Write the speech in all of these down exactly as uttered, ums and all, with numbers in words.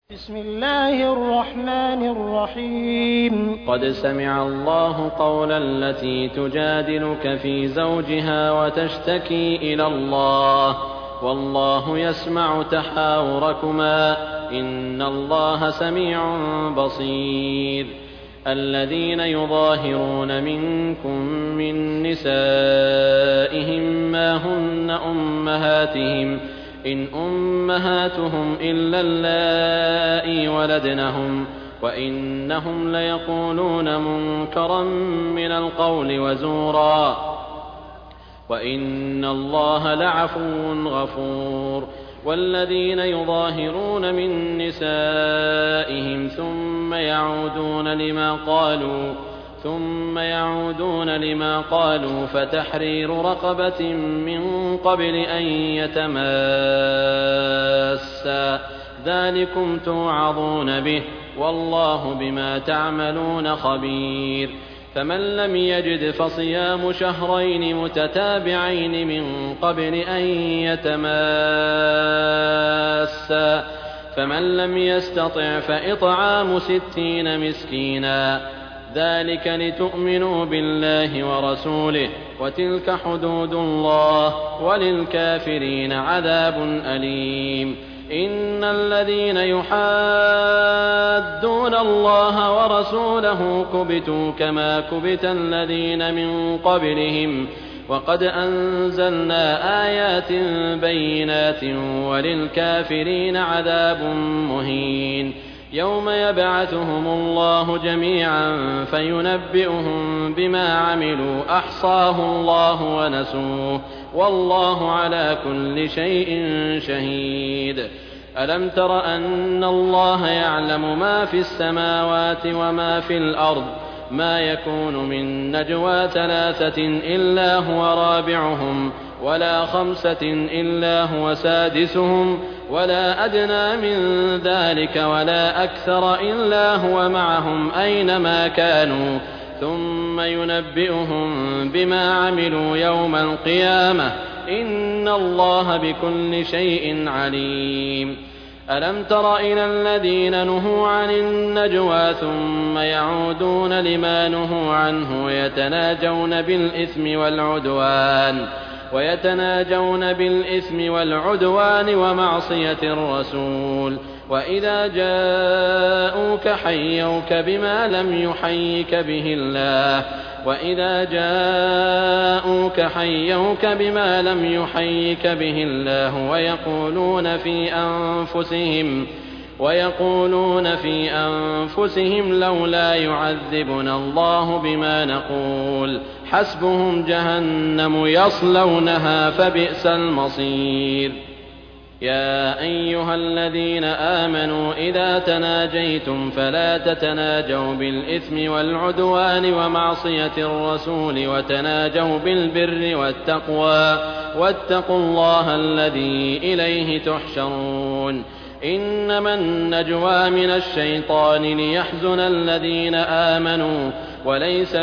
بسم الله الرحمن الرحيم. قد سمع الله قول التي تجادلك في زوجها وتشتكي إلى الله والله يسمع تحاوركما إن الله سميع بصير. الذين يظاهرون منكم من نسائهم ما هن أمهاتهم إن أمهاتهم إلا اللائي ولدنهم وإنهم ليقولون منكرا من القول وزورا وإن الله لعفو غفور. والذين يظاهرون من نسائهم ثم يعودون لما قالوا ثم يعودون لما قالوا فتحرير رقبة من قبل أن يتماسا ذلكم توعظون به والله بما تعملون خبير. فمن لم يجد فصيام شهرين متتابعين من قبل أن يتماسا فمن لم يستطع فإطعام ستين مسكينا ذلك لتؤمنوا بالله ورسوله وتلك حدود الله وللكافرين عذاب أليم. إن الذين يحادون الله ورسوله كبتوا كما كبت الذين من قبلهم وقد أنزلنا آيات بينات وللكافرين عذاب مهين. يوم يبعثهم الله جميعا فينبئهم بما عملوا أحصاه الله ونسوه والله على كل شيء شهيد. ألم تر أن الله يعلم ما في السماوات وما في الأرض ما يكون من نجوى ثلاثة إلا هو رابعهم ولا خمسة إلا هو سادسهم ولا أدنى من ذلك ولا أكثر إلا هو معهم أينما كانوا ثم ينبئهم بما عملوا يوم القيامة إن الله بكل شيء عليم. ألم تر إلى الذين نهوا عن النجوى ثم يعودون لما نهوا عنه ويتناجون بالإثم والعدوان ويتناجون بالإثم والعدوان ومعصية الرسول وإذا جاءوك حيوك بما لم يحيك به الله وإذا جاءوك حيوك بما لم يحيك به الله ويقولون في أنفسهم ويقولون في أنفسهم لولا يعذبنا الله بما نقول حسبهم جهنم يصلونها فبئس المصير. يا أيها الذين آمنوا إذا تناجيتم فلا تتناجوا بالإثم والعدوان ومعصية الرسول وتناجوا بالبر والتقوى واتقوا الله الذي إليه تحشرون. إنما النجوى من الشيطان ليحزن الذين آمنوا وليس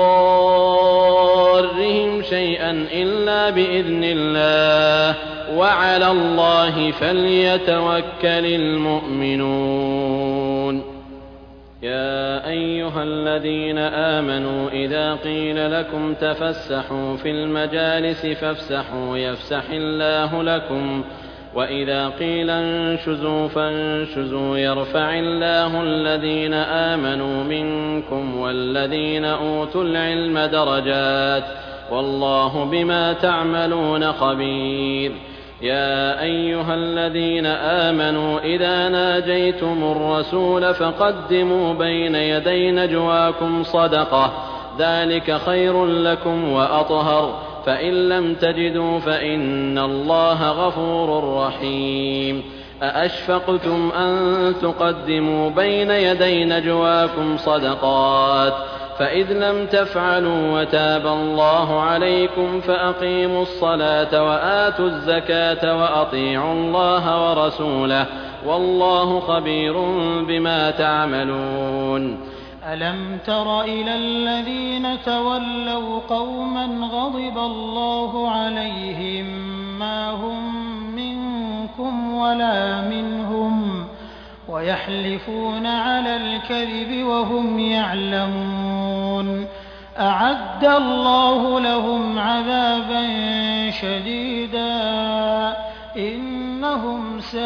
بضارهم شيئا إلا بإذن الله وعلى الله فليتوكل المؤمنون. يا أيها الذين آمنوا إذا قيل لكم تفسحوا في المجالس فافسحوا يفسح الله لكم وإذا قيل انشزوا فانشزوا يرفع الله الذين آمنوا منكم والذين أوتوا العلم درجات والله بما تعملون خبير. يا أيها الذين آمنوا إذا ناجيتم الرسول فقدموا بين يدي نجواكم صدقة ذلك خير لكم وأطهر فإن لم تجدوا فإن الله غفور رحيم. أأشفقتم أن تقدموا بين يدي نجواكم صدقات فإذ لم تفعلوا وتاب الله عليكم فأقيموا الصلاة وآتوا الزكاة وأطيعوا الله ورسوله والله خبير بما تعملون. ألم تر إلى الذين تولوا قوما غضب الله عليهم ما هم منكم ولا منهم ويحلفون على الكذب وهم يعلمون أعد الله لهم عذابا شديدا إنهم ساء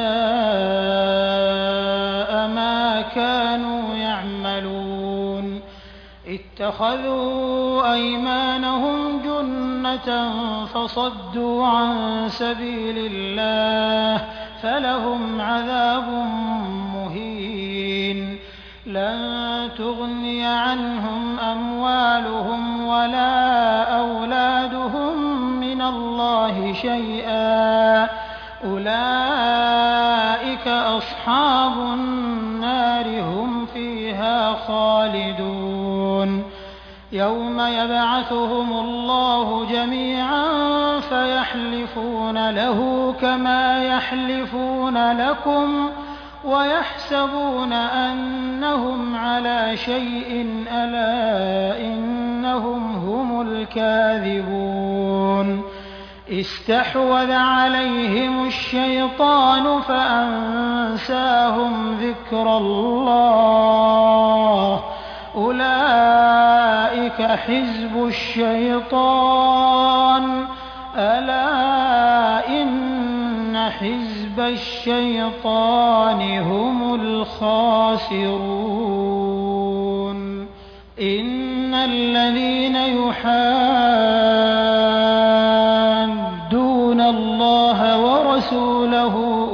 ما كانوا يعملون اتخذوا أيمانهم جنة فصدوا عن سبيل الله فلهم عذاب مهين لن تغني عنهم أموالهم ولا أولادهم من الله شيئا أولئك أصحاب النار هم فيها خالدون يوم يبعثهم الله جميعا فيحلفون له كما يحلفون لكم ويحسبون أنهم على شيء ألا إنهم هم الكاذبون استحوذ عليهم الشيطان فأنساهم ذكر الله أولئك حزب الشيطان ألا إن حزب الشيطان هم الخاسرون إن الذين يحادون الله ورسوله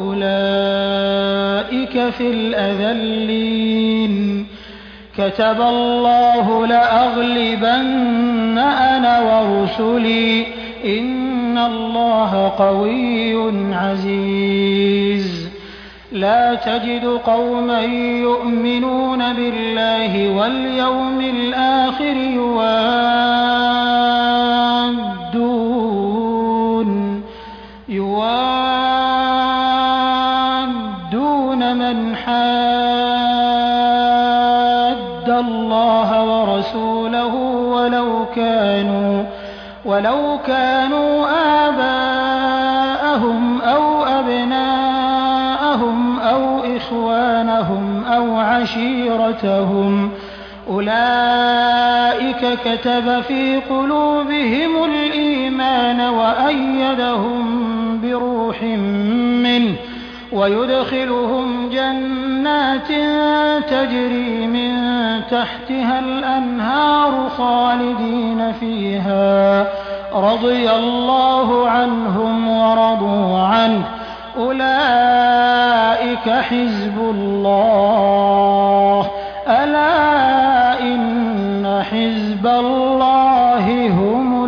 أولئك في الأذلين كتب الله لأغلبن أنا ورسلي إن الله قوي عزيز لا تجد قوما يؤمنون بالله واليوم الآخر يوادون يوادون من حاد الله ورسوله ولو كانوا ولو كانوا آباءهم أو أبناءهم أو إخوانهم أو عشيرتهم أولئك كتب في قلوبهم الإيمان وأيدهم بروح منه ويدخلهم جنات تجري من تحتها الأنهار خالدين فيها رضي الله عنهم ورضوا عنه أولئك حزب الله ألا إن حزب الله هم